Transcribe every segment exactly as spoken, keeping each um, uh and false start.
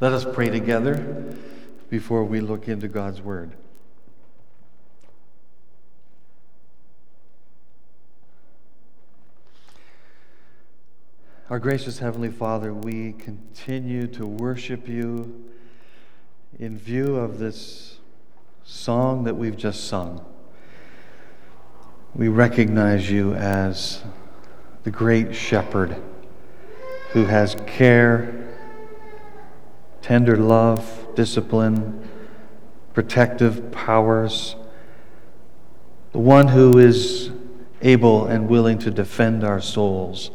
Let us pray together before we look into God's Word. Our gracious Heavenly Father, we continue to worship you in view of this song that we've just sung. We recognize you as the great shepherd who has care, tender love, discipline, protective powers, the one who is able and willing to defend our souls.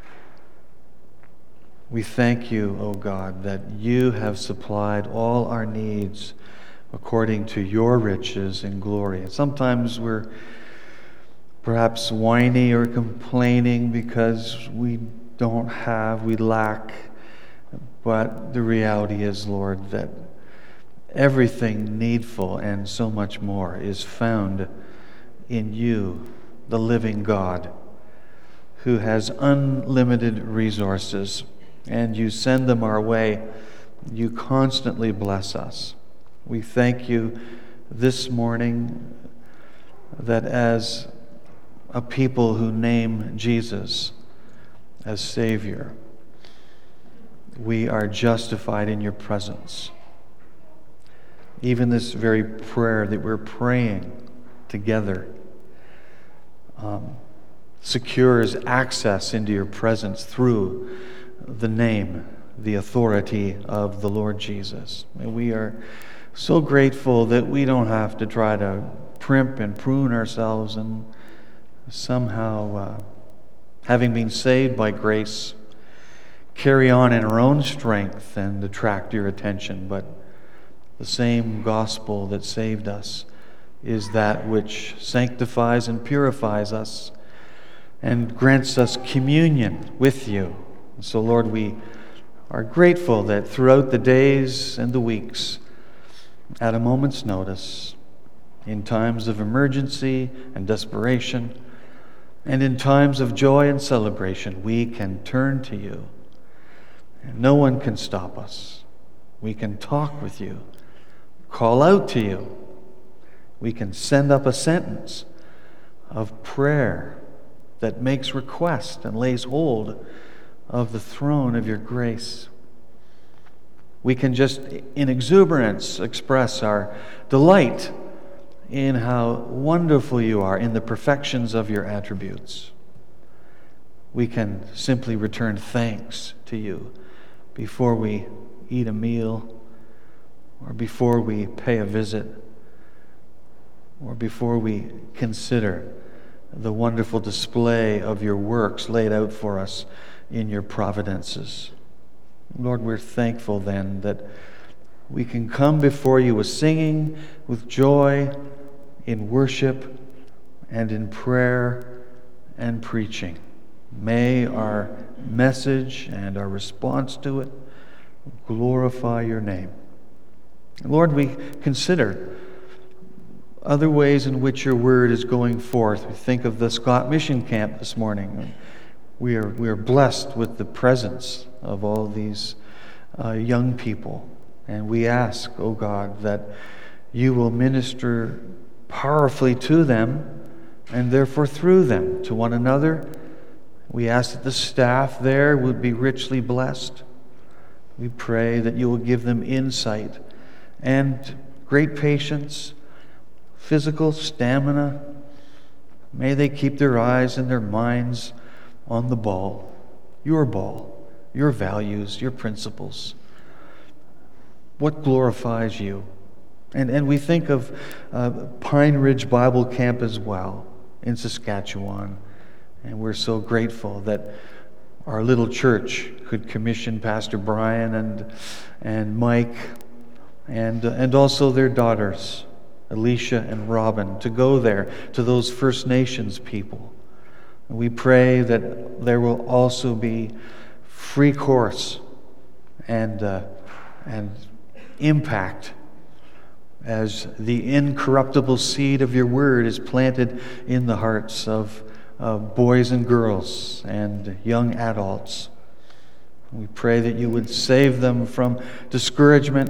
We thank you, O God, that you have supplied all our needs according to your riches and glory. And sometimes we're perhaps whiny or complaining because we don't have, we lack. But the reality is, Lord, that everything needful and so much more is found in you, the living God, who has unlimited resources, and you send them our way. You constantly bless us. We thank you this morning that as a people who name Jesus as Savior, we are justified in your presence. Even this very prayer that we're praying together um, secures access into your presence through the name, the authority of the Lord Jesus. And we are so grateful that we don't have to try to primp and prune ourselves and somehow, uh, having been saved by grace, carry on in our own strength and attract your attention. But the same gospel that saved us is that which sanctifies and purifies us and grants us communion with you. So, Lord, we are grateful that throughout the days and the weeks, at a moment's notice, in times of emergency and desperation, and in times of joy and celebration, we can turn to you. And no one can stop us. We can talk with you, call out to you. We can send up a sentence of prayer that makes request and lays hold of the throne of your grace. We can just, in exuberance, express our delight in how wonderful you are in the perfections of your attributes. We can simply return thanks to you before we eat a meal, or before we pay a visit, or before we consider the wonderful display of your works laid out for us in your providences. Lord, we're thankful then that we can come before you with singing, with joy, in worship, and in prayer and preaching. May our message and our response to it glorify your name. Lord, we consider other ways in which your word is going forth. We think of the Scott Mission Camp this morning. We are, we are blessed with the presence of all these uh, young people. And we ask, oh God, that you will minister powerfully to them and therefore through them to one another. We ask that the staff there would be richly blessed. We pray that you will give them insight and great patience, physical stamina. May they keep their eyes and their minds on the ball, your ball, your values, your principles. What glorifies you? And, and we think of uh, Pine Ridge Bible Camp as well in Saskatchewan. And we're so grateful that our little church could commission Pastor Brian and and Mike and uh, and also their daughters, Alicia and Robin, to go there to those First Nations people. And we pray that there will also be free course and uh, and impact as the incorruptible seed of your word is planted in the hearts of uh, boys and girls and young adults. We pray that you would save them from discouragement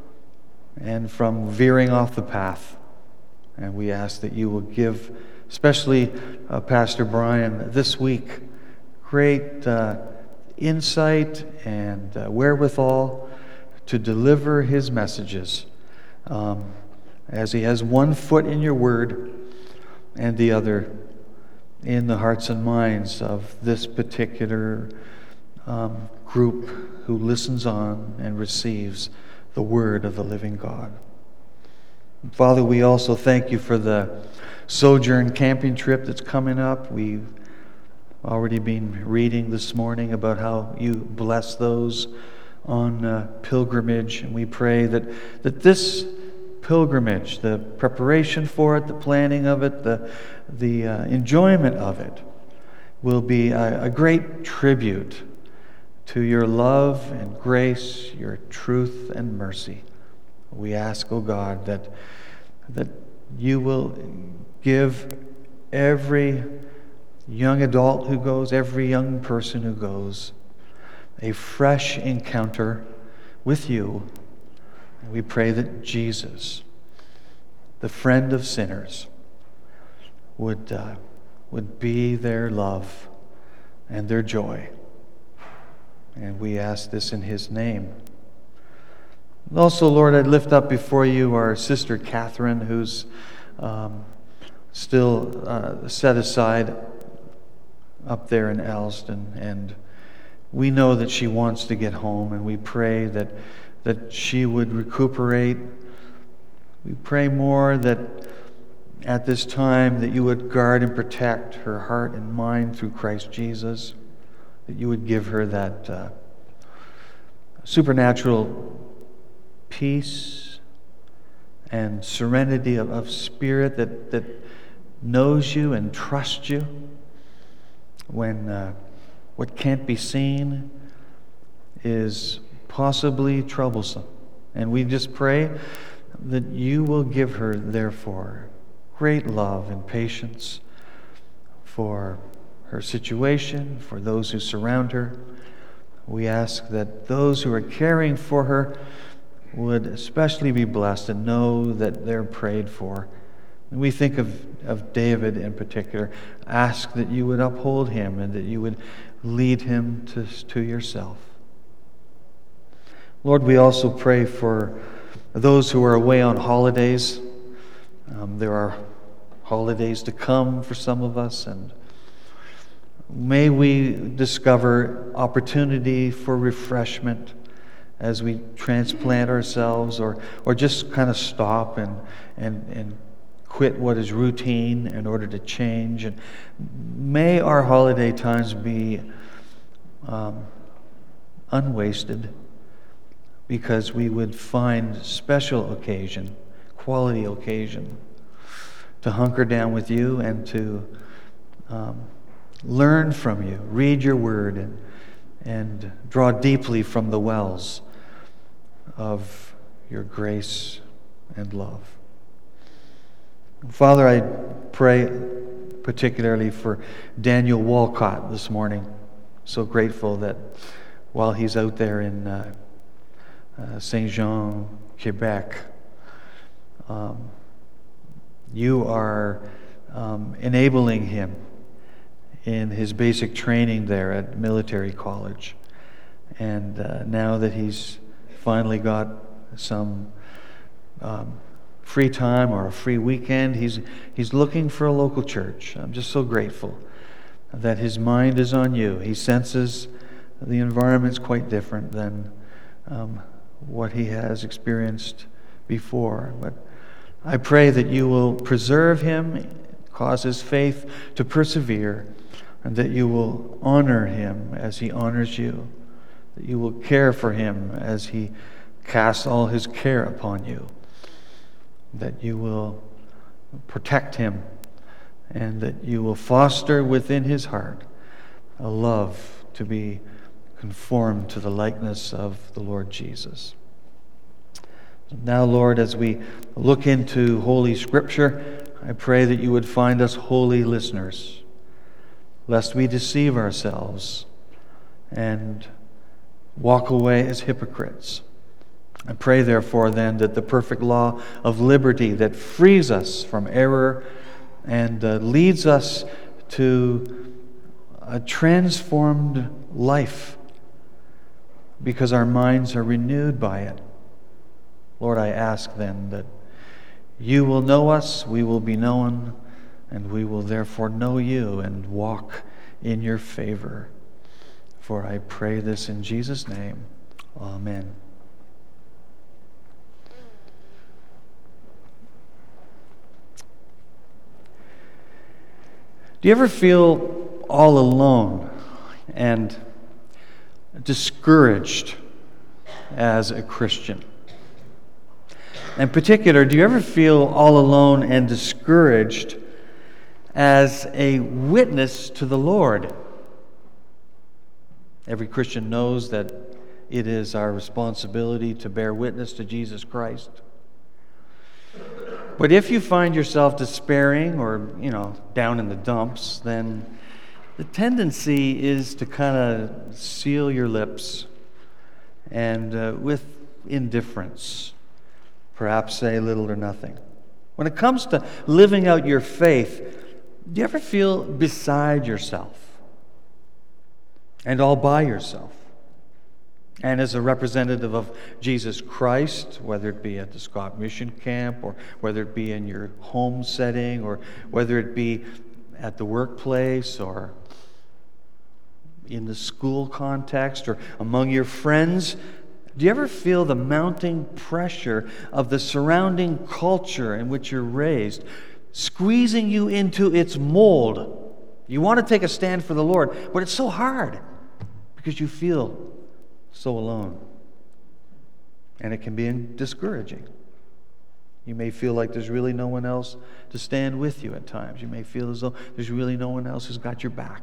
and from veering off the path. And we ask that you will give, especially uh, Pastor Brian, this week, great uh, insight and uh, wherewithal to deliver his messages, um, as he has one foot in your word and the other in the hearts and minds of this particular um, group who listens on and receives the word of the living God. Father, we also thank you for the Sojourn camping trip that's coming up. We've already been reading this morning about how you bless those on uh, pilgrimage, and we pray that, that this pilgrimage, the preparation for it, the planning of it, the, the uh, enjoyment of it, will be a, a great tribute to your love and grace, your truth and mercy. We ask, O God, that, that you will give every young adult who goes, every young person who goes, a fresh encounter with you. And we pray that Jesus, the friend of sinners, would, uh, would be their love and their joy. And we ask this in his name. Also, Lord, I lift up before you our sister Catherine, who's um, still uh, set aside up there in Elston, and we know that she wants to get home, and we pray that that she would recuperate. We pray more that at this time that you would guard and protect her heart and mind through Christ Jesus, that you would give her that uh, supernatural peace and serenity of, of spirit that, that knows you and trusts you when uh, what can't be seen is possibly troublesome. And we just pray that you will give her, therefore, great love and patience for her situation, for those who surround her. We ask that those who are caring for her would especially be blessed and know that they're prayed for. And we think of, of David in particular. Ask that you would uphold him and that you would lead him to, to yourself. Lord, we also pray for those who are away on holidays. Um, there are holidays to come for some of us, and may we discover opportunity for refreshment as we transplant ourselves, or or just kind of stop and and and quit what is routine in order to change. And may our holiday times be um, unwasted, because we would find special occasion, quality occasion, to hunker down with you and to um, learn from you, read your word, and, and draw deeply from the wells of your grace and love. Father, I pray particularly for Daniel Walcott this morning. So grateful that while he's out there in uh, uh, Saint Jean, Quebec, um, you are um, enabling him in his basic training there at military college. And uh, now that he's finally got some um, free time or a free weekend, he's he's looking for a local church. I'm just so grateful that his mind is on you. He senses the environment's quite different than um, what he has experienced before. But I pray that you will preserve him, cause his faith to persevere, and that you will honor him as he honors you, that you will care for him as he casts all his care upon you, that you will protect him, and that you will foster within his heart a love to be conformed to the likeness of the Lord Jesus. Now, Lord, as we look into Holy Scripture, I pray that you would find us holy listeners, lest we deceive ourselves and walk away as hypocrites. I pray, therefore, then, that the perfect law of liberty that frees us from error and uh, leads us to a transformed life because our minds are renewed by it. Lord, I ask then that you will know us, we will be known, and we will therefore know you and walk in your favor. For I pray this in Jesus' name. Amen. Do you ever feel all alone and discouraged as a Christian? In particular, do you ever feel all alone and discouraged as a witness to the Lord? Every Christian knows that it is our responsibility to bear witness to Jesus Christ. But if you find yourself despairing or, you know, down in the dumps, then the tendency is to kind of seal your lips and uh, with indifference, perhaps say little or nothing. When it comes to living out your faith, do you ever feel beside yourself and all by yourself? And as a representative of Jesus Christ, whether it be at the Scott Mission Camp, or whether it be in your home setting, or whether it be at the workplace, or in the school context, or among your friends, do you ever feel the mounting pressure of the surrounding culture in which you're raised, squeezing you into its mold? You want to take a stand for the Lord, but it's so hard because you feel so alone. And it can be discouraging. You may feel like there's really no one else to stand with you at times. You may feel as though there's really no one else who's got your back.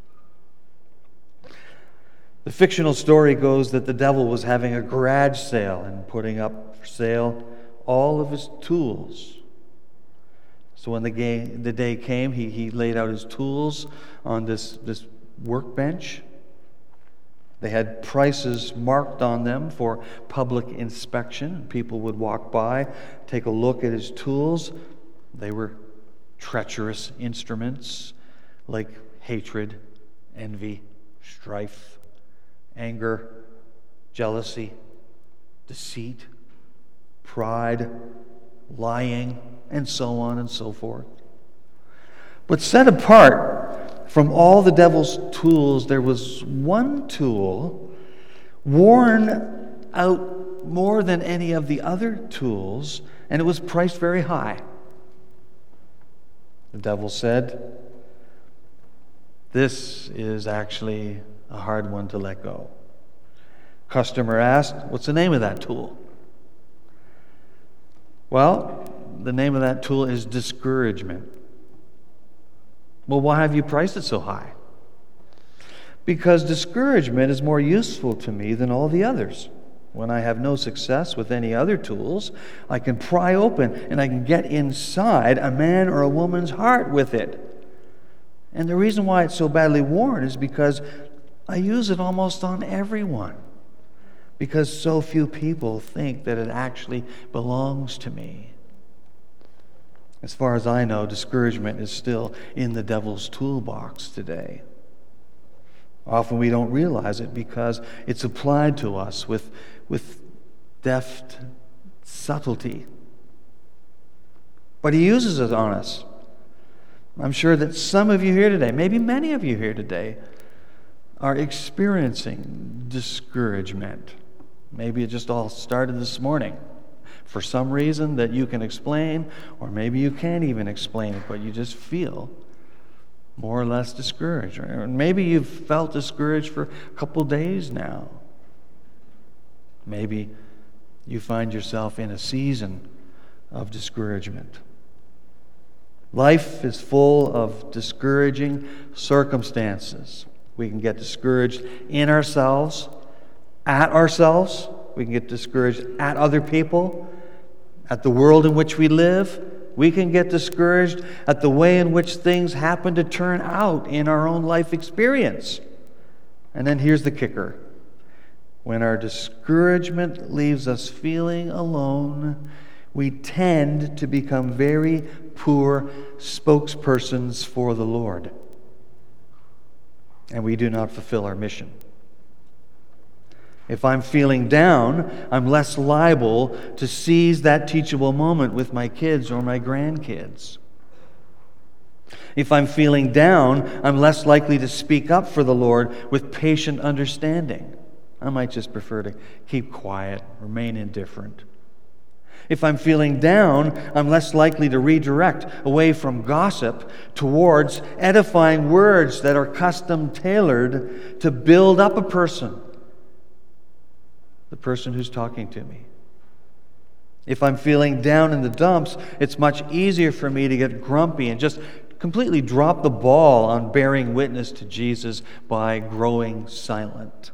The fictional story goes that the devil was having a garage sale and putting up for sale all of his tools. So when the, game, the day came, he, he laid out his tools on this, this workbench. They had prices marked on them for public inspection. People would walk by, take a look at his tools. They were treacherous instruments like hatred, envy, strife, anger, jealousy, deceit, pride, lying, and so on and so forth. But set apart from all the devil's tools, there was one tool worn out more than any of the other tools, and it was priced very high. The devil said, "This is actually a hard one to let go." Customer asked, "What's the name of that tool?" Well, the name of that tool is discouragement. Well, why have you priced it so high? Because discouragement is more useful to me than all the others. When I have no success with any other tools, I can pry open and I can get inside a man or a woman's heart with it. And the reason why it's so badly worn is because I use it almost on everyone. Because so few people think that it actually belongs to me. As far as I know, discouragement is still in the devil's toolbox today. Often we don't realize it because it's applied to us with, with deft subtlety. But he uses it on us. I'm sure that some of you here today, maybe many of you here today, are experiencing discouragement. Maybe it just all started this morning. For some reason that you can explain, or maybe you can't even explain it, but you just feel more or less discouraged. Or maybe you've felt discouraged for a couple days now. Maybe you find yourself in a season of discouragement. Life is full of discouraging circumstances. We can get discouraged in ourselves, at ourselves. We can get discouraged at other people, at the world in which we live. We can get discouraged at the way in which things happen to turn out in our own life experience. And then here's the kicker. When our discouragement leaves us feeling alone, we tend to become very poor spokespersons for the Lord, and we do not fulfill our mission. If I'm feeling down, I'm less liable to seize that teachable moment with my kids or my grandkids. If I'm feeling down, I'm less likely to speak up for the Lord with patient understanding. I might just prefer to keep quiet, remain indifferent. If I'm feeling down, I'm less likely to redirect away from gossip towards edifying words that are custom tailored to build up a person, the person who's talking to me. If I'm feeling down in the dumps, it's much easier for me to get grumpy and just completely drop the ball on bearing witness to Jesus by growing silent.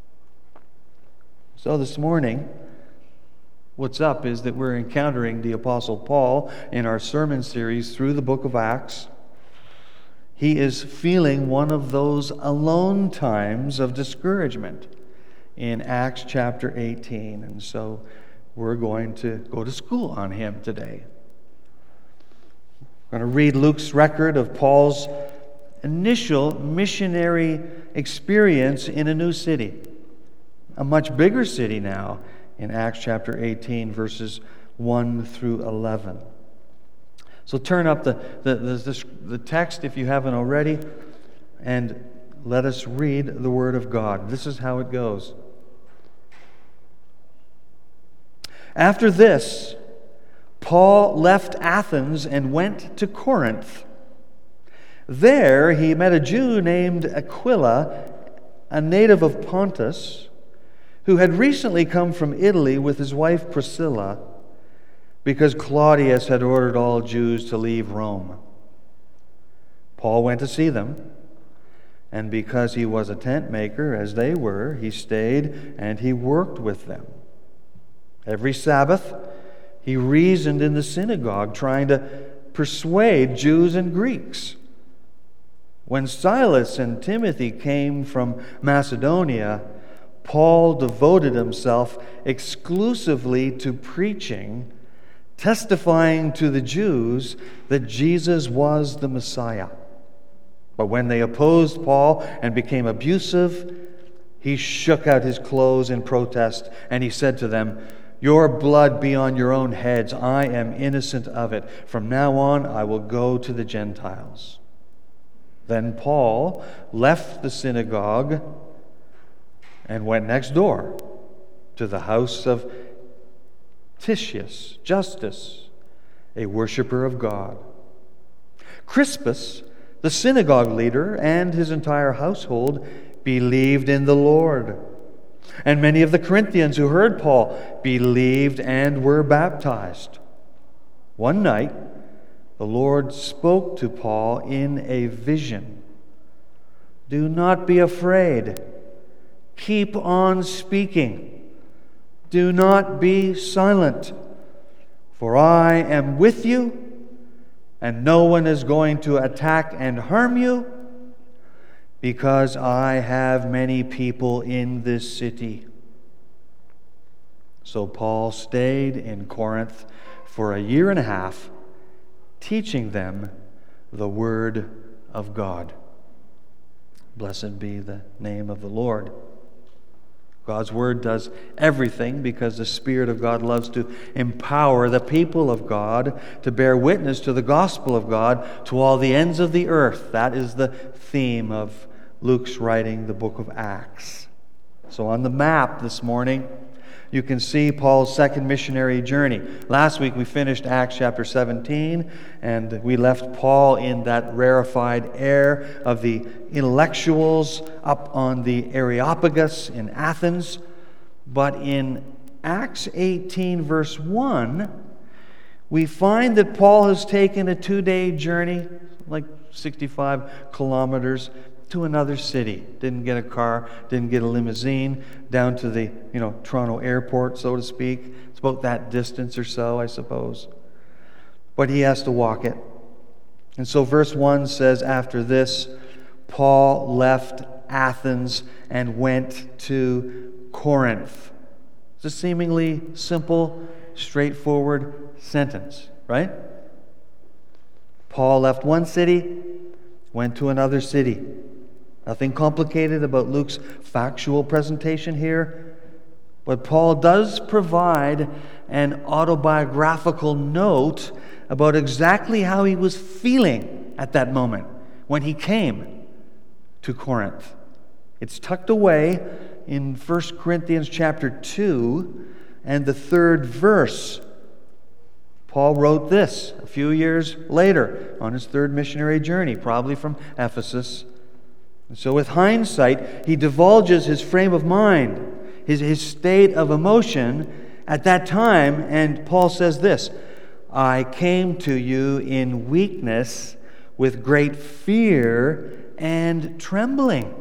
So this morning, what's up is that we're encountering the Apostle Paul in our sermon series through the book of Acts. He is feeling one of those alone times of discouragement in Acts chapter eighteen. And so we're going to go to school on him today. We're going to read Luke's record of Paul's initial missionary experience in a new city, a much bigger city now, in Acts chapter eighteen, verses one through eleven. So turn up the, the, the, the text if you haven't already, and let us read the Word of God. This is how it goes. After this, Paul left Athens and went to Corinth. There he met a Jew named Aquila, a native of Pontus, who had recently come from Italy with his wife Priscilla, because Claudius had ordered all Jews to leave Rome. Paul went to see them, and because he was a tent maker, as they were, he stayed and he worked with them. Every Sabbath, he reasoned in the synagogue, trying to persuade Jews and Greeks. When Silas and Timothy came from Macedonia, Paul devoted himself exclusively to preaching, testifying to the Jews that Jesus was the Messiah. But when they opposed Paul and became abusive, he shook out his clothes in protest, and he said to them, "Your blood be on your own heads. I am innocent of it. From now on, I will go to the Gentiles." Then Paul left the synagogue and went next door to the house of Titius Justus, a worshiper of God. Crispus, the synagogue leader, and his entire household believed in the Lord. And many of the Corinthians who heard Paul believed and were baptized. One night, the Lord spoke to Paul in a vision. "Do not be afraid. Keep on speaking. Do not be silent. For I am with you, and no one is going to attack and harm you, because I have many people in this city." So Paul stayed in Corinth for a year and a half, teaching them the Word of God. Blessed be the name of the Lord. God's Word does everything because the Spirit of God loves to empower the people of God to bear witness to the gospel of God to all the ends of the earth. That is the theme of Luke's writing the book of Acts. So on the map this morning, you can see Paul's second missionary journey. Last week we finished Acts chapter seventeen, and we left Paul in that rarefied air of the intellectuals up on the Areopagus in Athens. But in Acts eighteen, verse one, we find that Paul has taken a two-day journey, like sixty-five kilometers, to another city. Didn't get a car, didn't get a limousine, down to the, you know, Toronto airport, so to speak. It's about that distance or so, I suppose. But he has to walk it. And so verse one says, after this, Paul left Athens and went to Corinth. It's a seemingly simple, straightforward sentence, right? Paul left one city, went to another city. Nothing complicated about Luke's factual presentation here. But Paul does provide an autobiographical note about exactly how he was feeling at that moment when he came to Corinth. It's tucked away in First Corinthians chapter two and the third verse. Paul wrote this a few years later on his third missionary journey, probably from Ephesus. And so with hindsight, he divulges his frame of mind, his, his state of emotion at that time, and Paul says this, I came to you in weakness with great fear and trembling.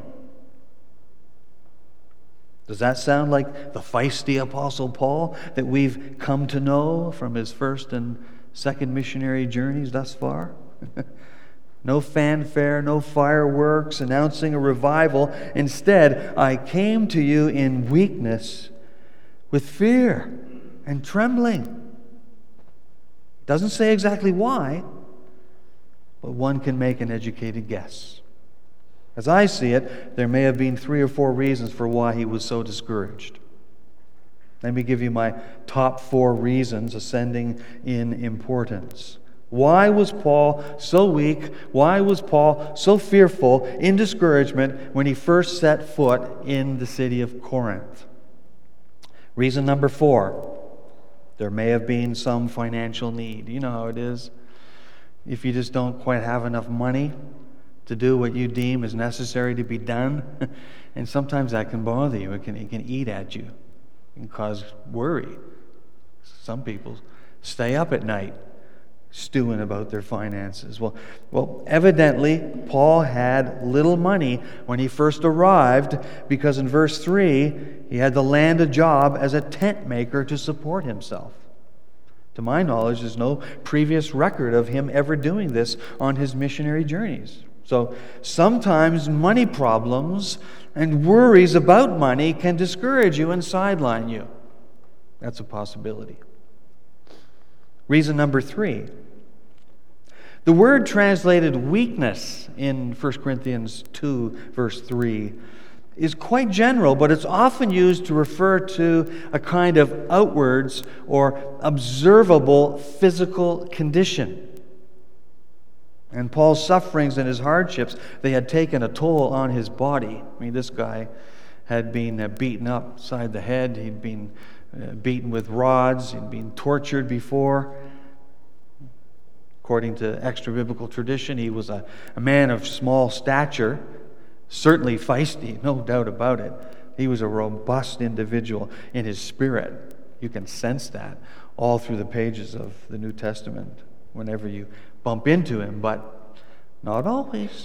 Does that sound like the feisty Apostle Paul that we've come to know from his first and second missionary journeys thus far? No fanfare, no fireworks announcing a revival. Instead, I came to you in weakness with fear and trembling. Doesn't say exactly why, but one can make an educated guess. As I see it, there may have been three or four reasons for why he was so discouraged. Let me give you my top four reasons, ascending in importance. Why was Paul so weak? Why was Paul so fearful in discouragement when he first set foot in the city of Corinth? Reason number four, there may have been some financial need. You know how it is. If you just don't quite have enough money to do what you deem is necessary to be done, and sometimes that can bother you. It can, it can eat at you. It can cause worry. Some people stay up at night stewing about their finances. Well, well, evidently, Paul had little money when he first arrived, because in verse three, he had to land a job as a tent maker to support himself. To my knowledge, there's no previous record of him ever doing this on his missionary journeys. So sometimes money problems and worries about money can discourage you and sideline you. That's a possibility. Reason number three. The word translated weakness in First Corinthians two, verse three, is quite general, but it's often used to refer to a kind of outwards or observable physical condition. And Paul's sufferings and his hardships, they had taken a toll on his body. I mean, this guy had been uh, beaten upside the head. He'd been uh, beaten with rods. He'd been tortured before. According to extra-biblical tradition, he was a, a man of small stature, certainly feisty, no doubt about it. He was a robust individual in his spirit. You can sense that all through the pages of the New Testament whenever you bump into him, but not always.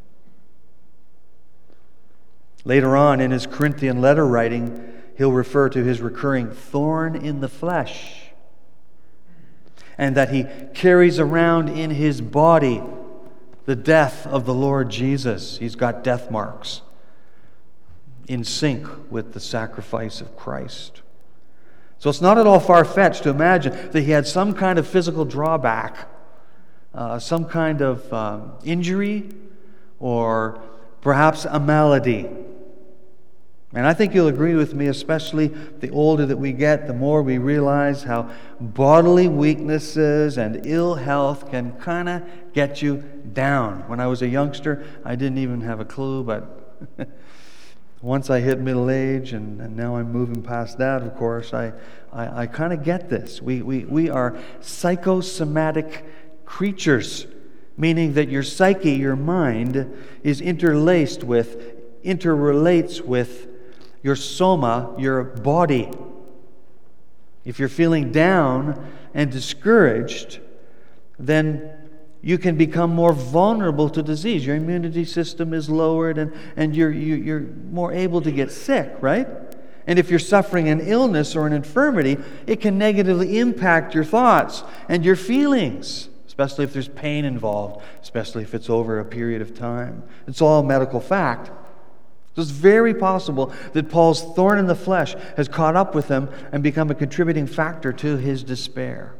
Later on in his Corinthian letter writing, he'll refer to his recurring thorn in the flesh, and that he carries around in his body the death of the Lord Jesus. He's got death marks in sync with the sacrifice of Christ. So it's not at all far-fetched to imagine that he had some kind of physical drawback, uh, some kind of um, injury, or perhaps a malady. And I think you'll agree with me, especially the older that we get, the more we realize how bodily weaknesses and ill health can kind of get you down. When I was a youngster, I didn't even have a clue, but once I hit middle age, and, and now I'm moving past that, of course, I, I, I kind of get this. We, we, we are psychosomatic creatures, meaning that your psyche, your mind, is interlaced with, interrelates with your soma, your body. If you're feeling down and discouraged, then you can become more vulnerable to disease. Your immunity system is lowered, and, and you're, you, you're more able to get sick, right? And if you're suffering an illness or an infirmity, it can negatively impact your thoughts and your feelings, especially if there's pain involved, especially if it's over a period of time. It's all medical fact. So it's very possible that Paul's thorn in the flesh has caught up with him and become a contributing factor to his despair.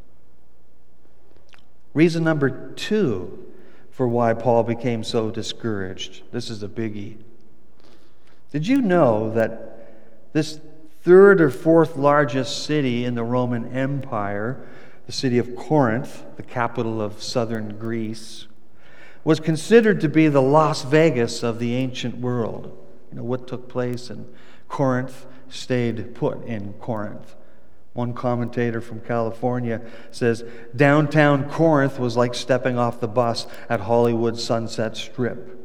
Reason number two for why Paul became so discouraged. This is a biggie. Did you know that this third or fourth largest city in the Roman Empire, the city of Corinth, the capital of southern Greece, was considered to be the Las Vegas of the ancient world? You know, what took place in Corinth stayed put in Corinth. One commentator from California says, downtown Corinth was like stepping off the bus at Hollywood Sunset Strip.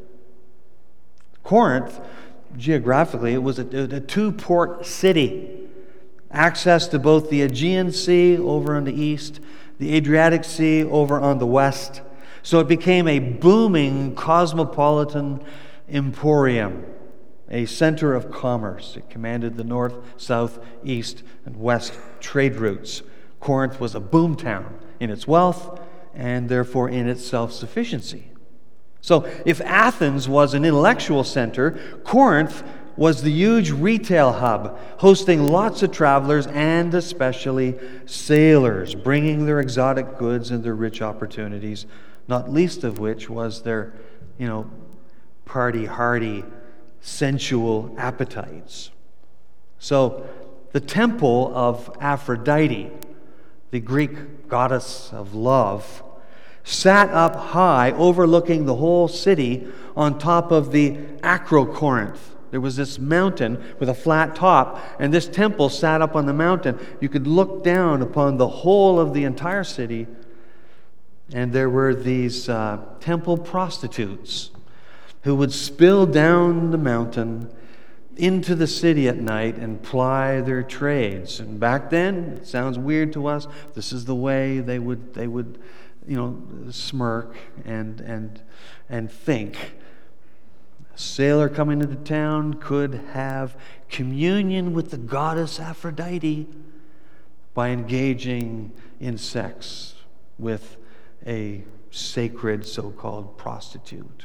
Corinth, geographically, it was a, a two-port city. Access to both the Aegean Sea over on the east, the Adriatic Sea over on the west. So it became a booming cosmopolitan emporium, a center of commerce. It commanded the north, south, east, and west trade routes. Corinth was a boom town in its wealth and therefore in its self-sufficiency. So if Athens was an intellectual center, Corinth was the huge retail hub, hosting lots of travelers and especially sailors, bringing their exotic goods and their rich opportunities, not least of which was their, you know, party-hardy, sensual appetites. So the temple of Aphrodite, the Greek goddess of love, sat up high overlooking the whole city on top of the Acrocorinth. There was this mountain with a flat top, and this temple sat up on the mountain. You could look down upon the whole of the entire city, and there were these uh, temple prostitutes who would spill down the mountain into the city at night and ply their trades. And back then, it sounds weird to us, this is the way they would they would, you know, smirk and and and think. A sailor coming into town could have communion with the goddess Aphrodite by engaging in sex with a sacred so-called prostitute.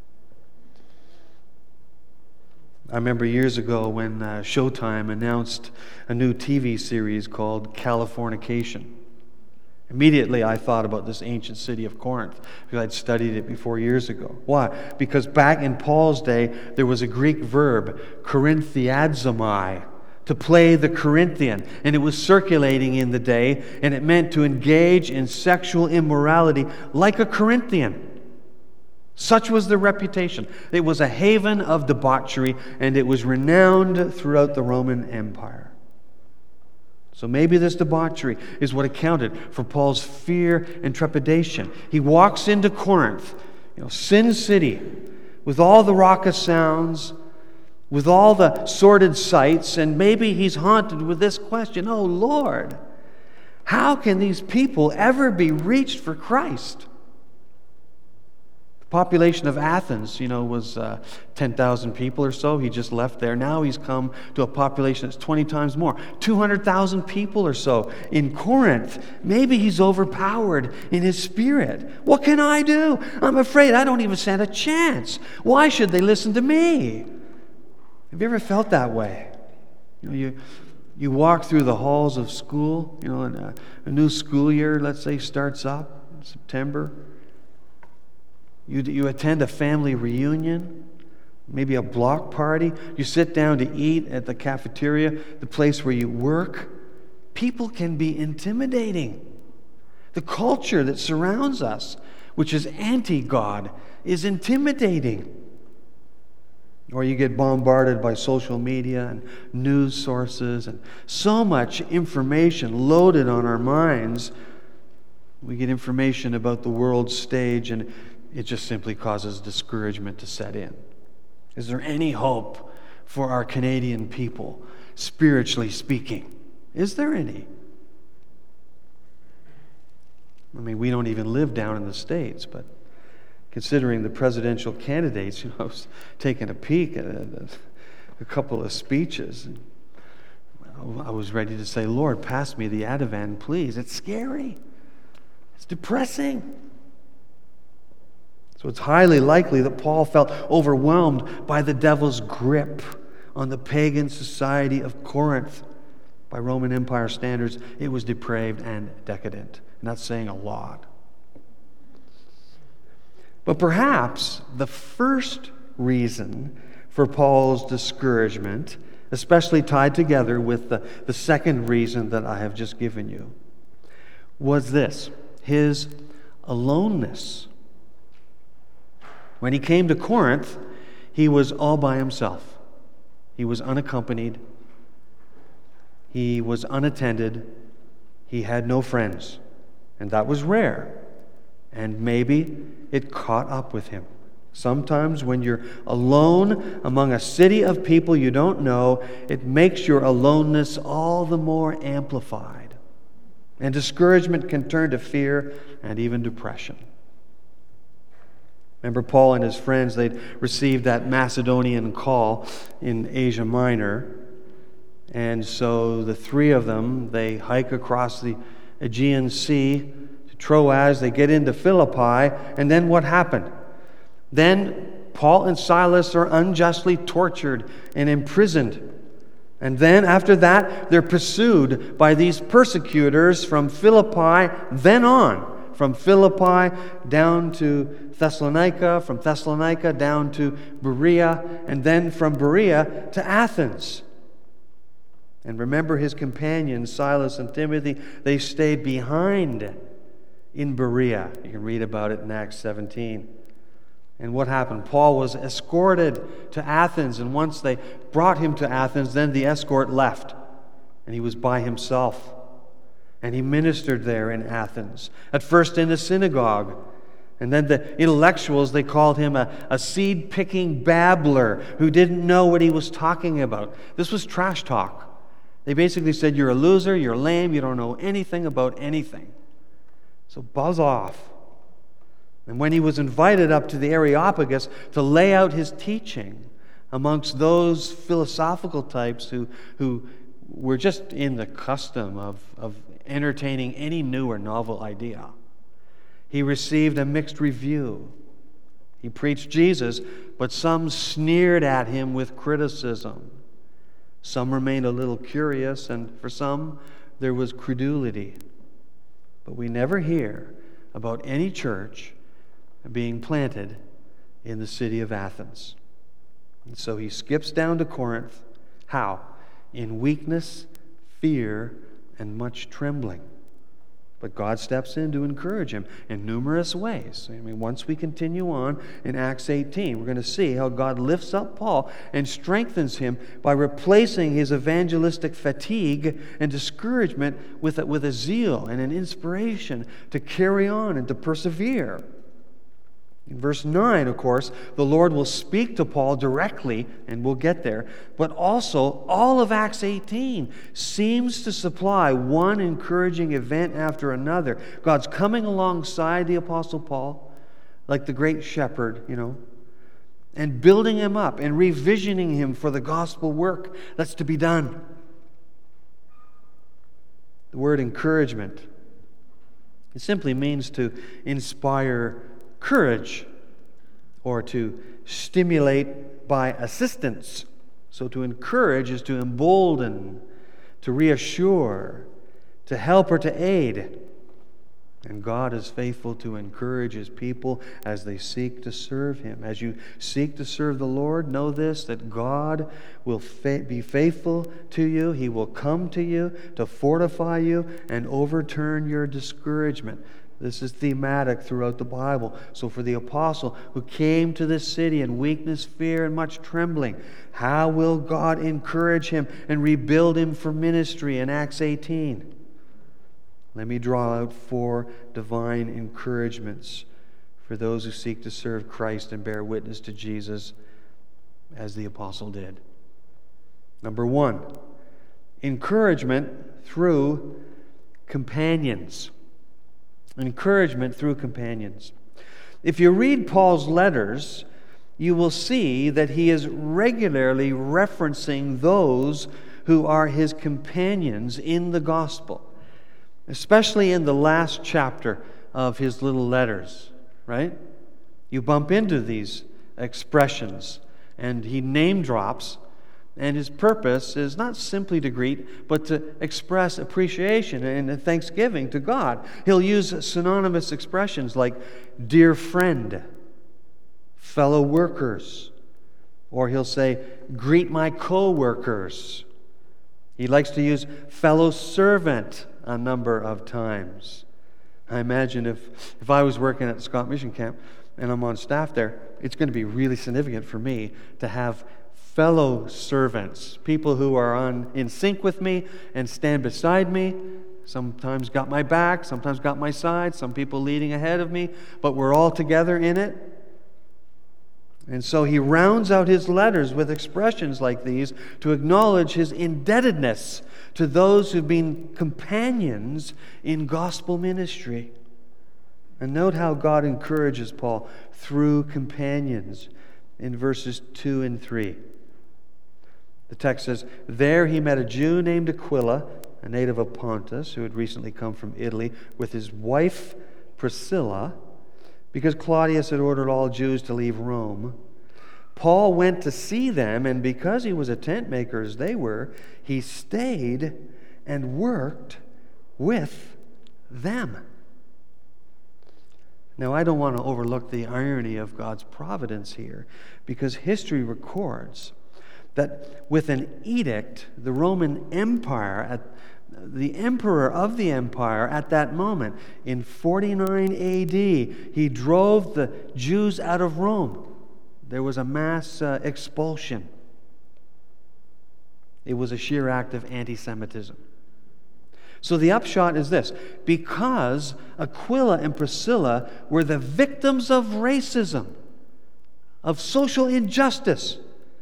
I remember years ago when uh, Showtime announced a new T V series called Californication. Immediately I thought about this ancient city of Corinth because I'd studied it before years ago. Why? Because back in Paul's day, there was a Greek verb, Corinthiadzomai, to play the Corinthian. And it was circulating in the day, and it meant to engage in sexual immorality like a Corinthian. Such was the reputation. It was a haven of debauchery, and it was renowned throughout the Roman Empire. So maybe this debauchery is what accounted for Paul's fear and trepidation. He walks into Corinth, you know, Sin City, with all the raucous sounds, with all the sordid sights, and maybe he's haunted with this question, oh Lord, how can these people ever be reached for Christ? The population of Athens, you know, was uh, ten thousand people or so. He just left there. Now he's come to a population that's twenty times more, two hundred thousand people or so. In Corinth, maybe he's overpowered in his spirit. What can I do? I'm afraid I don't even stand a chance. Why should they listen to me? Have you ever felt that way? You know, you you walk through the halls of school, you know, and a, a new school year, let's say, starts up in September. You, you attend a family reunion, maybe a block party. You sit down to eat at the cafeteria, the place where you work. People can be intimidating. The culture that surrounds us, which is anti-God, is intimidating. Or you get bombarded by social media and news sources and so much information loaded on our minds. We get information about the world stage and it just simply causes discouragement to set in. Is there any hope for our Canadian people, spiritually speaking? Is there any? I mean, we don't even live down in the States, but considering the presidential candidates, you know, I was taking a peek at a, a couple of speeches. And I was ready to say, Lord, pass me the Ativan, please. It's scary. It's depressing. So it's highly likely that Paul felt overwhelmed by the devil's grip on the pagan society of Corinth. By Roman Empire standards, it was depraved and decadent. And that's saying a lot. But perhaps the first reason for Paul's discouragement, especially tied together with the, the second reason that I have just given you, was this: his aloneness. When he came to Corinth, he was all by himself. He was unaccompanied. He was unattended. He had no friends. And that was rare. And maybe it caught up with him. Sometimes when you're alone among a city of people you don't know, it makes your aloneness all the more amplified. And discouragement can turn to fear and even depression. Remember, Paul and his friends, they'd received that Macedonian call in Asia Minor. And so the three of them, they hike across the Aegean Sea to Troas. They get into Philippi. And then what happened? Then Paul and Silas are unjustly tortured and imprisoned. And then after that, they're pursued by these persecutors from Philippi, then on. From Philippi down to Thessalonica, from Thessalonica down to Berea, and then from Berea to Athens. And remember his companions, Silas and Timothy, they stayed behind in Berea. You can read about it in Acts seventeen. And what happened? Paul was escorted to Athens, and once they brought him to Athens, then the escort left, and he was by himself. And he ministered there in Athens, at first in the synagogue. And then the intellectuals, they called him a, a seed-picking babbler who didn't know what he was talking about. This was trash talk. They basically said, you're a loser, you're lame, you don't know anything about anything. So buzz off. And when he was invited up to the Areopagus to lay out his teaching amongst those philosophical types who, who were just in the custom of, of entertaining any new or novel idea, he received a mixed review. He preached Jesus, but some sneered at him with criticism. Some remained a little curious, and for some, there was credulity. But we never hear about any church being planted in the city of Athens. And so he skips down to Corinth. How? In weakness, fear, and much trembling. But God steps in to encourage him in numerous ways. I mean, once we continue on in Acts eighteen, we're going to see how God lifts up Paul and strengthens him by replacing his evangelistic fatigue and discouragement with a, with a zeal and an inspiration to carry on and to persevere. In verse nine, of course, the Lord will speak to Paul directly, and we'll get there. But also, all of Acts eighteen seems to supply one encouraging event after another. God's coming alongside the Apostle Paul, like the great shepherd, you know, and building him up and revisioning him for the gospel work that's to be done. The word encouragement, it simply means to inspire courage, or to stimulate by assistance. So to encourage is to embolden, to reassure, to help or to aid. And God is faithful to encourage His people as they seek to serve Him. As you seek to serve the Lord, know this, that God will fa- be faithful to you. He will come to you to fortify you and overturn your discouragement. This is thematic throughout the Bible. So for the apostle who came to this city in weakness, fear, and much trembling, how will God encourage him and rebuild him for ministry in Acts eighteen? Let me draw out four divine encouragements for those who seek to serve Christ and bear witness to Jesus as the apostle did. Number one, encouragement through companions. Encouragement through companions. If you read Paul's letters, you will see that he is regularly referencing those who are his companions in the gospel, especially in the last chapter of his little letters, right? you bump into these expressions, and he name drops, and his purpose is not simply to greet, but to express appreciation and thanksgiving to God. He'll use synonymous expressions like dear friend, fellow workers, or he'll say, greet my co-workers. He likes to use fellow servant a number of times. I imagine if, if I was working at the Scott Mission Camp and I'm on staff there, it's going to be really significant for me to have fellow servants, people who are on in sync with me and stand beside me, sometimes got my back, sometimes got my side, some people leading ahead of me, but we're all together in it. And so he rounds out his letters with expressions like these to acknowledge his indebtedness to those who've been companions in gospel ministry. And note how God encourages Paul through companions in verses two and three. The text says, there he met a Jew named Aquila, a native of Pontus, who had recently come from Italy, with his wife Priscilla, because Claudius had ordered all Jews to leave Rome. Paul went to see them, and because he was a tent maker as they were, he stayed and worked with them. Now, I don't want to overlook the irony of God's providence here, because history records that with an edict, the Roman Empire, at, the emperor of the empire at that moment, in forty-nine A D, he drove the Jews out of Rome. There was a mass uh, expulsion. It was a sheer act of anti-Semitism. So the upshot is this: because Aquila and Priscilla were the victims of racism, of social injustice,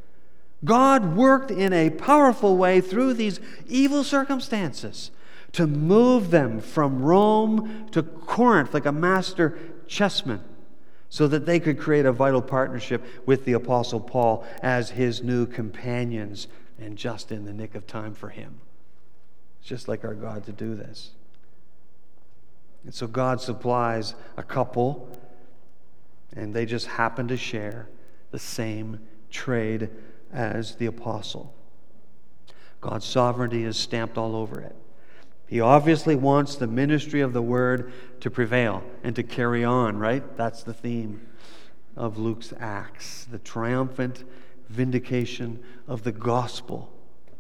God worked in a powerful way through these evil circumstances to move them from Rome to Corinth like a master chessman, so that they could create a vital partnership with the Apostle Paul as his new companions, and just in the nick of time for him. It's just like our God to do this. And so God supplies a couple, and they just happen to share the same trade as the apostle. God's sovereignty is stamped all over it. He obviously wants the ministry of the word to prevail and to carry on, right? That's the theme of Luke's Acts, the triumphant vindication of the gospel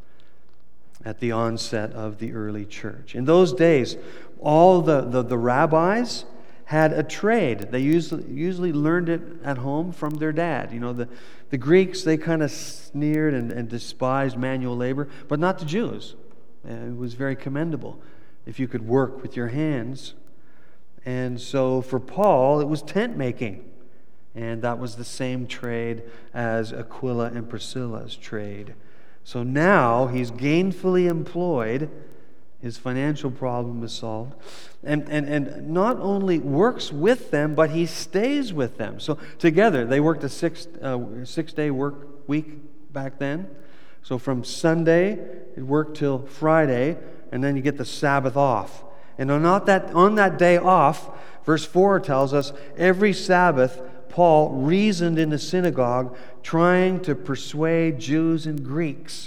at the onset of the early church. In those days, all the, the, the rabbis had a trade. They usually, usually learned it at home from their dad. You know, the, the Greeks, they kind of sneered and, and despised manual labor, but not the Jews. It was very commendable if you could work with your hands. And so for Paul, it was tent making. And that was the same trade as Aquila and Priscilla's trade. So now he's gainfully employed. His financial problem is solved. And, and, and not only works with them, but he stays with them. So together, they worked a six, uh, six-day work week back then. So from Sunday, it worked till Friday, and then you get the Sabbath off. And on that, on that day off, verse four tells us, every Sabbath, Paul reasoned in the synagogue, trying to persuade Jews and Greeks.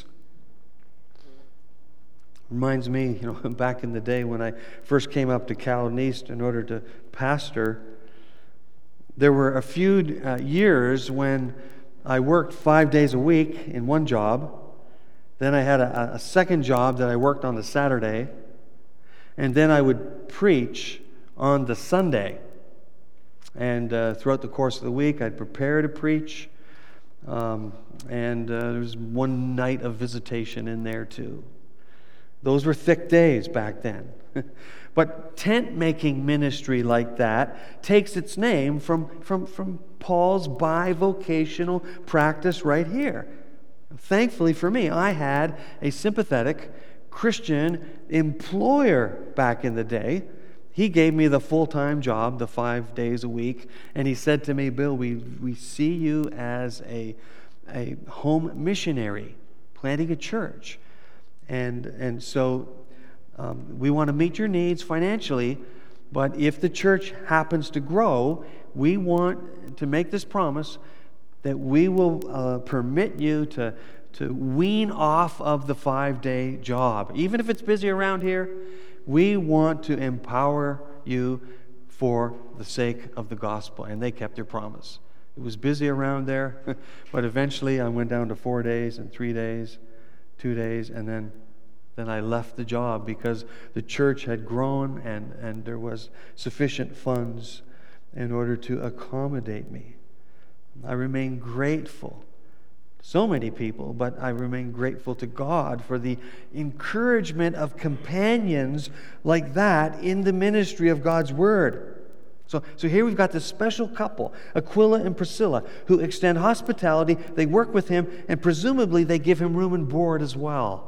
Reminds me, you know, back in the day when I first came up to Calvin East in order to pastor, there were a few uh, years when I worked five days a week in one job. Then I had a, a second job that I worked on the Saturday. And then I would preach on the Sunday. And uh, throughout the course of the week, I'd prepare to preach. Um, and uh, there was one night of visitation in there too. Those were thick days back then. But tent-making ministry like that takes its name from, from, from Paul's bivocational practice right here. Thankfully for me, I had a sympathetic Christian employer back in the day. He gave me the full-time job, the five days a week, and he said to me, Bill, we, we see you as a, a home missionary, planting a church. And, and so um, we want to meet your needs financially, But if the church happens to grow, we want to make this promise that we will uh, permit you to, to wean off of the five-day job. Even if it's busy around here, we want to empower you for the sake of the gospel. And they kept their promise. It was busy around there, but eventually I went down to four days and three days, two days, and then then I left the job because the church had grown and, and there was sufficient funds in order to accommodate me. I remain grateful to so many people, but I remain grateful to God for the encouragement of companions like that in the ministry of God's Word. So, so here we've got this special couple, Aquila and Priscilla, who extend hospitality. They work with him, and presumably they give him room and board as well.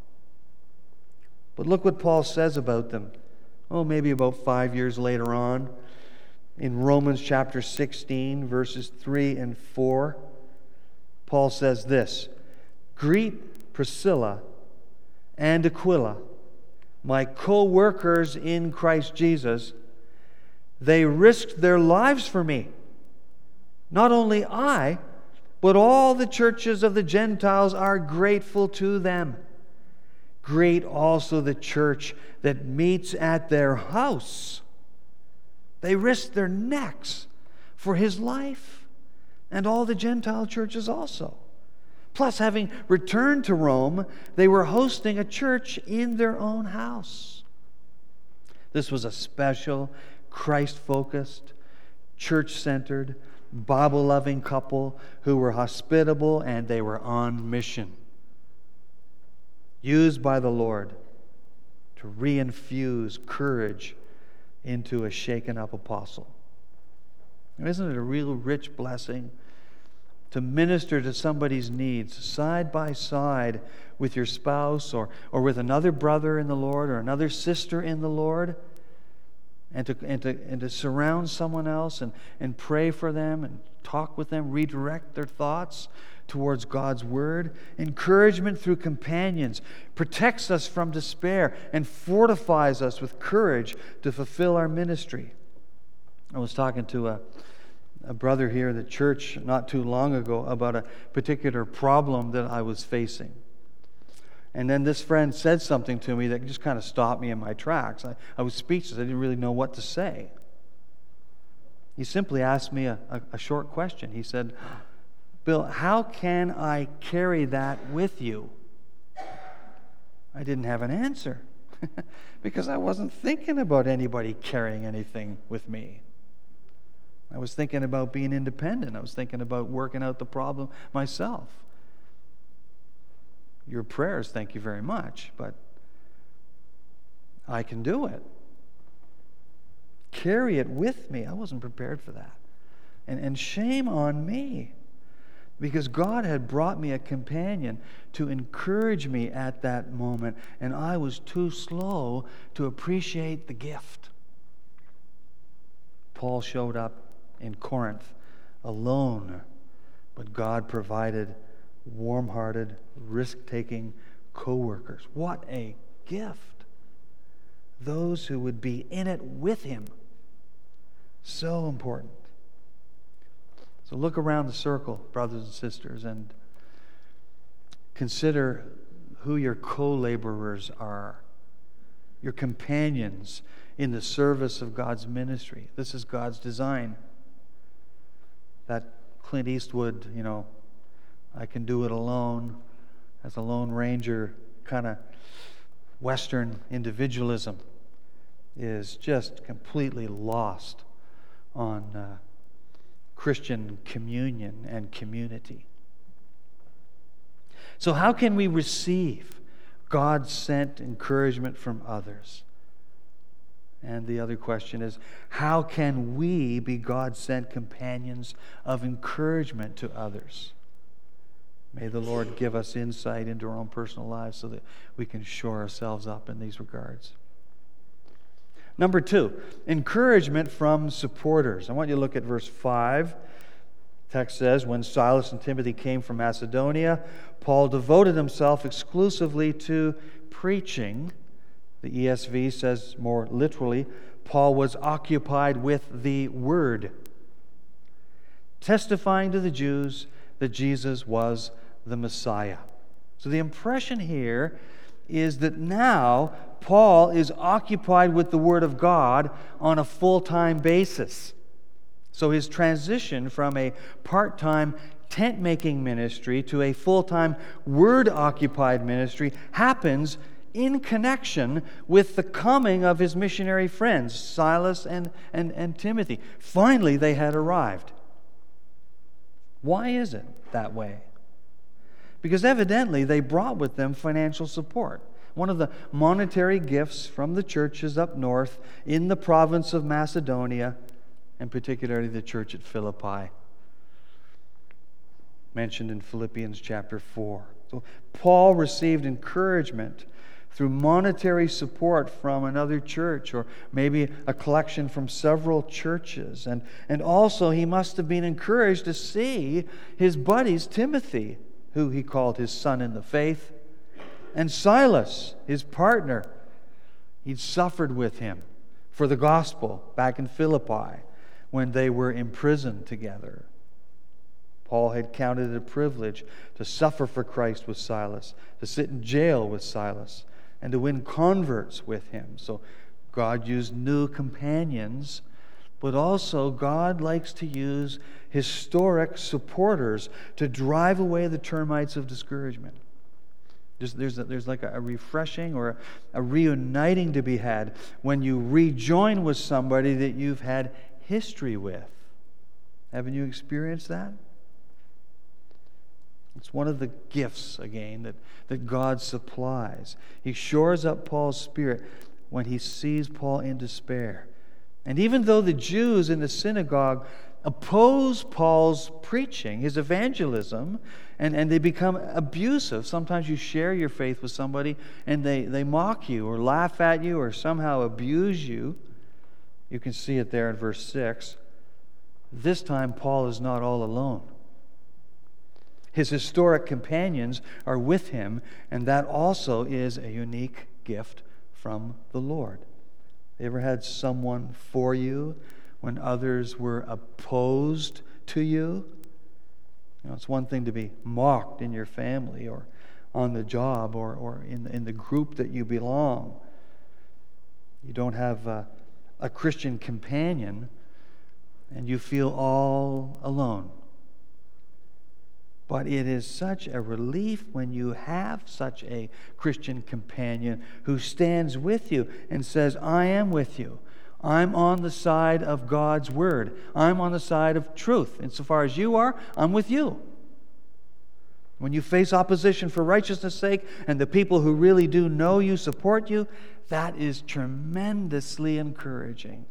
But look what Paul says about them. Oh, maybe about five years later on, in Romans chapter sixteen, verses three and four, Paul says this, "Greet Priscilla and Aquila, my co-workers in Christ Jesus. They risked their lives for me. Not only I, but all the churches of the Gentiles are grateful to them. Great also the church that meets at their house. They risked their necks for his life, and all the Gentile churches also. Plus, having returned to Rome, they were hosting a church in their own house." This was a special, Christ-focused, church-centered, Bible-loving couple who were hospitable and they were on mission, used by the Lord to reinfuse courage into a shaken-up apostle. Now, isn't it a real rich blessing to minister to somebody's needs side by side with your spouse or, or with another brother in the Lord or another sister in the Lord, and to, and to, and to surround someone else and, and pray for them and talk with them, redirect their thoughts towards God's Word. Encouragement through companions protects us from despair and fortifies us with courage to fulfill our ministry. I was talking to a, a brother here in the church not too long ago about a particular problem that I was facing. And then this friend said something to me that just kind of stopped me in my tracks. I, I was speechless. I didn't really know what to say. He simply asked me a, a, a short question. He said, "Bill, how can I carry that with you?" I didn't have an answer because I wasn't thinking about anybody carrying anything with me. I was thinking about being independent. I was thinking about working out the problem myself. Your prayers, thank you very much, but I can do it. Carry it with me. I wasn't prepared for that. And, and shame on me, because God had brought me a companion to encourage me at that moment, and I was too slow to appreciate the gift. Paul showed up in Corinth alone, but God provided warm-hearted, risk-taking co-workers. What a gift! Those who would be in it with him. So important. So look around the circle, brothers and sisters, and consider who your co-laborers are, your companions in the service of God's ministry. This is God's design. That Clint Eastwood, you know, I can do it alone, as a Lone Ranger kind of Western individualism is just completely lost on uh, Christian communion and community. So how can we receive God-sent encouragement from others? And the other question is, how can we be God-sent companions of encouragement to others? May the Lord give us insight into our own personal lives so that we can shore ourselves up in these regards. Number two, encouragement from supporters. I want you to look at verse five. The text says, "When Silas and Timothy came from Macedonia, Paul devoted himself exclusively to preaching." The E S V says more literally, Paul was occupied with the Word, testifying to the Jews that Jesus was the Messiah. So the impression here is that now Paul is occupied with the Word of God on a full-time basis. So his transition from a part-time tent-making ministry to a full-time Word-occupied ministry happens in connection with the coming of his missionary friends, Silas and, and, and Timothy. Finally, they had arrived. Why is it that way? Because evidently they brought with them financial support. One of the monetary gifts from the churches up north in the province of Macedonia, and particularly the church at Philippi, mentioned in Philippians chapter four. So Paul received encouragement through monetary support from another church, or maybe a collection from several churches. And, and also he must have been encouraged to see his buddies, Timothy, who he called his son in the faith, and Silas, his partner. He'd suffered with him for the gospel back in Philippi when they were imprisoned together. Paul had counted it a privilege to suffer for Christ with Silas, to sit in jail with Silas, and to win converts with him. So God used new companions, but also God likes to use historic supporters to drive away the termites of discouragement. There's, there's, a, there's like a, a refreshing or a, a reuniting to be had when you rejoin with somebody that you've had history with. Haven't you experienced that? It's one of the gifts, again, that, that God supplies. He shores up Paul's spirit when he sees Paul in despair. And even though the Jews in the synagogue oppose Paul's preaching, his evangelism, and, and they become abusive. Sometimes you share your faith with somebody and they, they mock you or laugh at you or somehow abuse you. You can see it there in verse six. This time Paul is not all alone. His historic companions are with him, and that also is a unique gift from the Lord. You ever had someone for you when others were opposed to you? You know, it's one thing to be mocked in your family or on the job or, or in, in the group that you belong. You don't have a, a Christian companion and you feel all alone. But it is such a relief when you have such a Christian companion who stands with you and says, I am with you. I'm on the side of God's Word. I'm on the side of truth. Insofar as you are, I'm with you. When you face opposition for righteousness' sake and the people who really do know you support you, that is tremendously encouraging.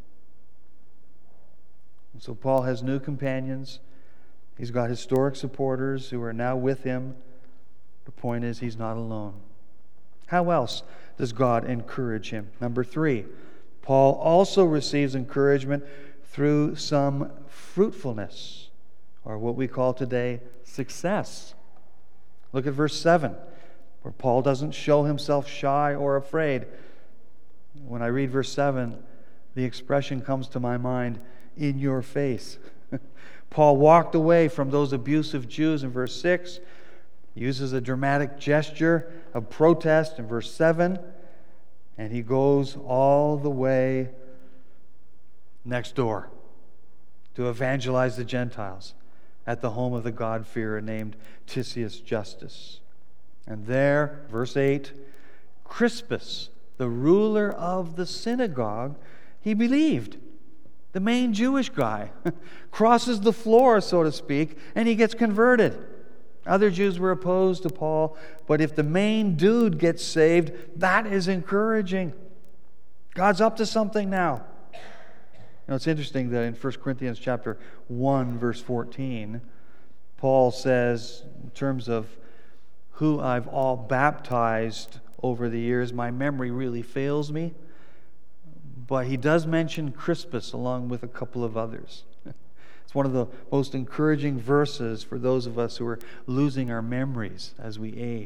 And so Paul has new companions. He's got historic supporters who are now with him. The point is, he's not alone. How else does God encourage him? Number three, Paul also receives encouragement through some fruitfulness, or what we call today success. Look at verse seven, where Paul doesn't show himself shy or afraid. When I read verse seven, the expression comes to my mind, in your face. Paul walked away from those abusive Jews in verse six, uses a dramatic gesture of protest in verse seven, and he goes all the way next door to evangelize the Gentiles at the home of the God-fearer named Titius Justus. And there, verse eight, Crispus, the ruler of the synagogue, he believed. The main Jewish guy crosses the floor, so to speak, and he gets converted. Other Jews were opposed to Paul, but if the main dude gets saved, that is encouraging. God's up to something now. You know, it's interesting that in First Corinthians chapter one, verse fourteen, Paul says, in terms of who I've all baptized over the years, my memory really fails me. But he does mention Crispus along with a couple of others. It's one of the most encouraging verses for those of us who are losing our memories as we age.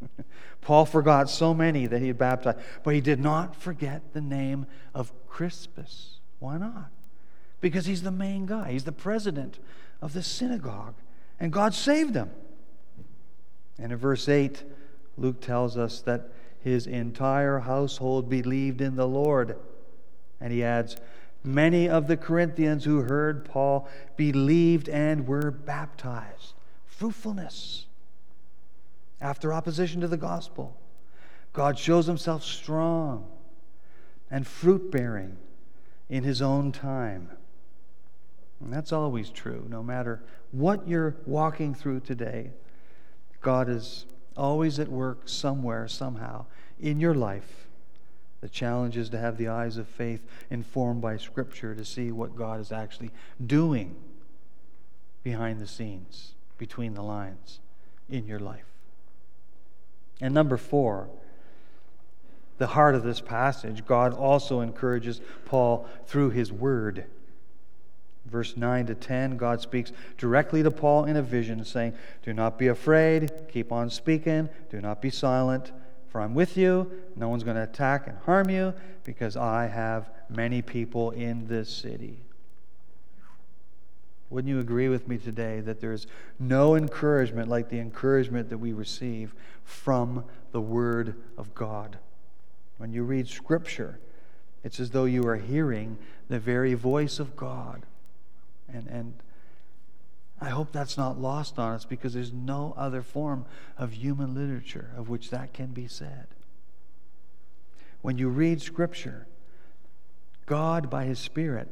Paul forgot so many that he had baptized, but he did not forget the name of Crispus. Why not? Because he's the main guy. He's the president of the synagogue, and God saved him. And in verse eight, Luke tells us that his entire household believed in the Lord. And he adds, many of the Corinthians who heard Paul believed and were baptized. Fruitfulness. After opposition to the gospel, God shows himself strong and fruit-bearing in his own time. And that's always true, no matter what you're walking through today. God is always at work somewhere, somehow, in your life. The challenge is to have the eyes of faith informed by Scripture to see what God is actually doing behind the scenes, between the lines, in your life. And number four, the heart of this passage, God also encourages Paul through his word. Verse nine to ten, God speaks directly to Paul in a vision, saying, do not be afraid, keep on speaking, do not be silent, for I'm with you. No one's going to attack and harm you, because I have many people in this city. Wouldn't you agree with me today that there's no encouragement like the encouragement that we receive from the Word of God? When you read Scripture, it's as though you are hearing the very voice of God. And, and I hope that's not lost on us, because there's no other form of human literature of which that can be said. When you read Scripture, God, by His Spirit,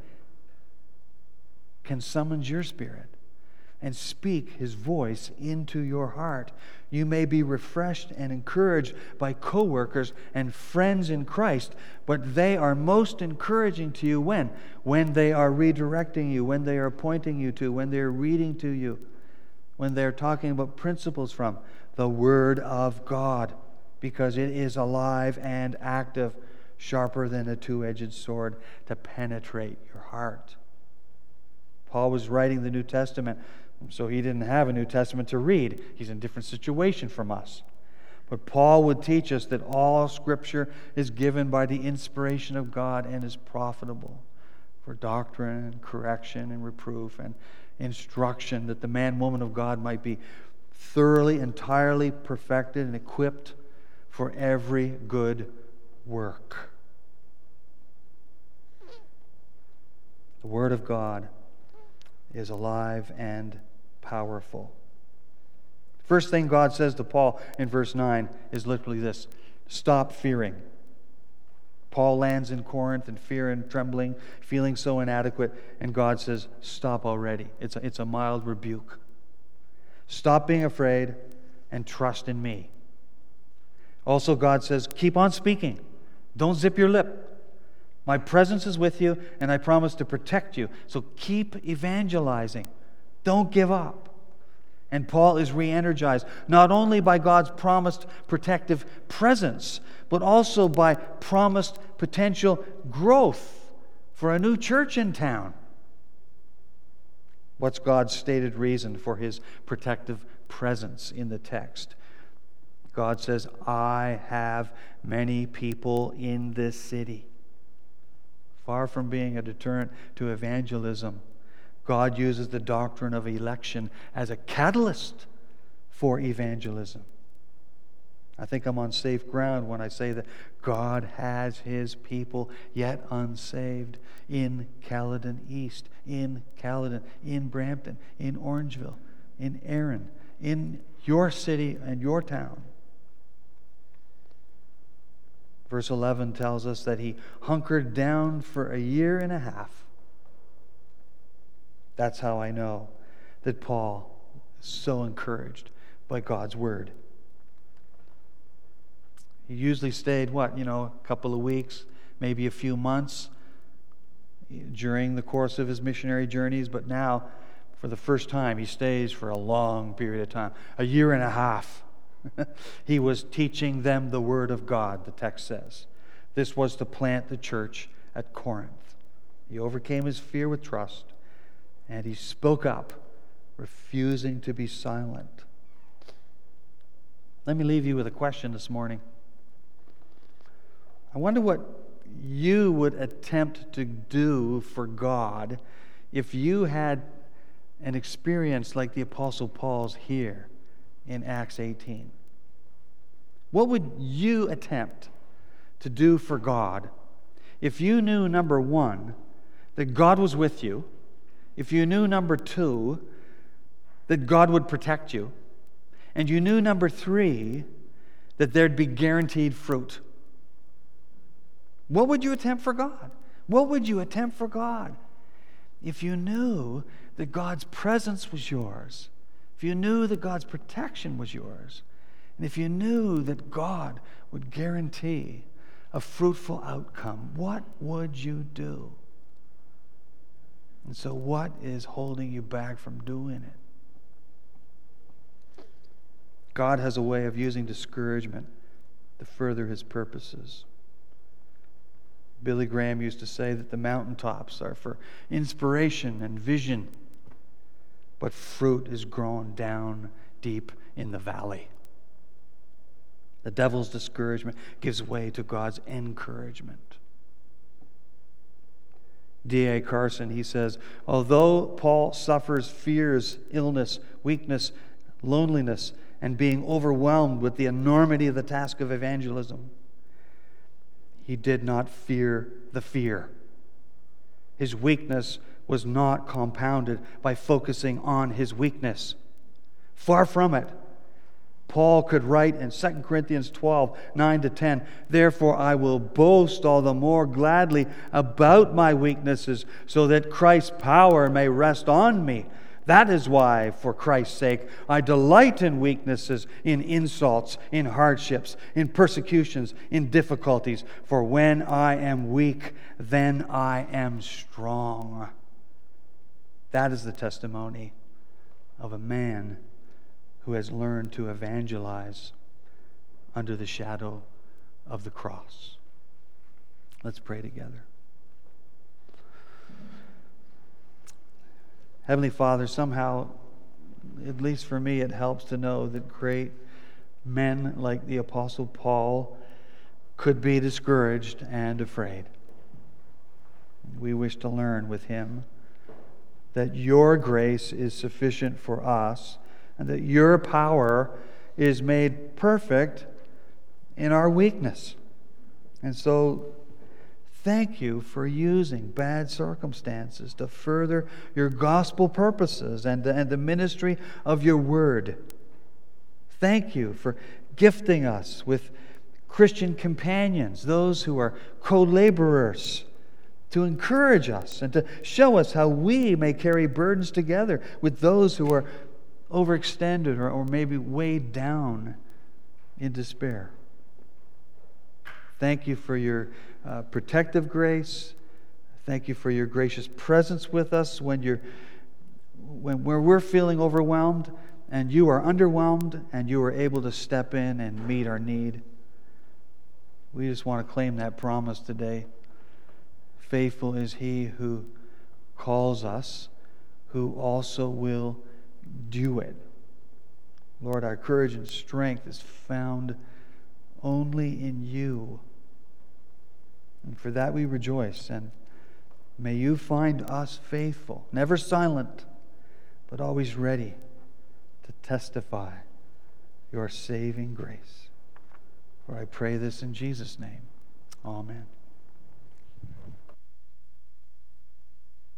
can summon your spirit and speak His voice into your heart. You may be refreshed and encouraged by co-workers and friends in Christ, but they are most encouraging to you when? When they are redirecting you, when they are pointing you to, when they are reading to you, when they are talking about principles from the Word of God, because it is alive and active, sharper than a two-edged sword to penetrate your heart. Paul was writing the New Testament, so he didn't have a New Testament to read. He's in a different situation from us. But Paul would teach us that all Scripture is given by the inspiration of God and is profitable for doctrine and correction and reproof and instruction, that the man, woman of God might be thoroughly, entirely perfected and equipped for every good work. The Word of God is alive and powerful. First thing God says to Paul in verse nine is literally this: stop fearing. Paul lands in Corinth in fear and trembling, feeling so inadequate, and God says, stop already. It's a, it's a mild rebuke. Stop being afraid and trust in me. Also, God says, keep on speaking. Don't zip your lip. My presence is with you, and I promise to protect you. So keep evangelizing. Don't give up. And Paul is re-energized, not only by God's promised protective presence, but also by promised potential growth for a new church in town. What's God's stated reason for His protective presence in the text? God says, I have many people in this city. Far from being a deterrent to evangelism, God uses the doctrine of election as a catalyst for evangelism. I think I'm on safe ground when I say that God has His people yet unsaved in Caledon East, in Caledon, in Brampton, in Orangeville, in Erin, in your city and your town. Verse eleven tells us that he hunkered down for a year and a half. That's how I know that Paul is so encouraged by God's Word. He usually stayed, what, you know, a couple of weeks, maybe a few months during the course of his missionary journeys, but now, for the first time, he stays for a long period of time, a year and a half. He was teaching them the Word of God, the text says. This was to plant the church at Corinth. He overcame his fear with trust, and he spoke up, refusing to be silent. Let me leave you with a question this morning. I wonder what you would attempt to do for God if you had an experience like the Apostle Paul's here in Acts eighteen. What would you attempt to do for God if you knew, number one, that God was with you, if you knew, number two, that God would protect you, and you knew, number three, that there'd be guaranteed fruit? What would you attempt for God? What would you attempt for God if you knew that God's presence was yours, if you knew that God's protection was yours, and if you knew that God would guarantee a fruitful outcome? What would you do? And so what is holding you back from doing it? God has a way of using discouragement to further His purposes. Billy Graham used to say that the mountaintops are for inspiration and vision, but fruit is grown down deep in the valley. The devil's discouragement gives way to God's encouragement. D A Carson, he says, although Paul suffers fears, illness, weakness, loneliness, and being overwhelmed with the enormity of the task of evangelism, he did not fear the fear. His weakness was not compounded by focusing on his weakness. Far from it. Paul could write in Second Corinthians twelve, nine to ten, therefore I will boast all the more gladly about my weaknesses, so that Christ's power may rest on me. That is why, for Christ's sake, I delight in weaknesses, in insults, in hardships, in persecutions, in difficulties. For when I am weak, then I am strong. That is the testimony of a man who has learned to evangelize under the shadow of the cross. Let's pray together. Heavenly Father, somehow, at least for me, it helps to know that great men like the Apostle Paul could be discouraged and afraid. We wish to learn with him that your grace is sufficient for us, and that your power is made perfect in our weakness. And so, thank you for using bad circumstances to further your gospel purposes and, and the ministry of your word. Thank you for gifting us with Christian companions, those who are co-laborers, to encourage us and to show us how we may carry burdens together with those who are overextended or, or maybe weighed down in despair. Thank you for your uh, protective grace. Thank you for your gracious presence with us when you're when where we're feeling overwhelmed and you are underwhelmed and you are able to step in and meet our need. We just want to claim that promise today. Faithful is He who calls us, who also will do it. Lord, our courage and strength is found only in you. And for that we rejoice. And may you find us faithful, never silent, but always ready to testify your saving grace. For I pray this in Jesus' name. Amen.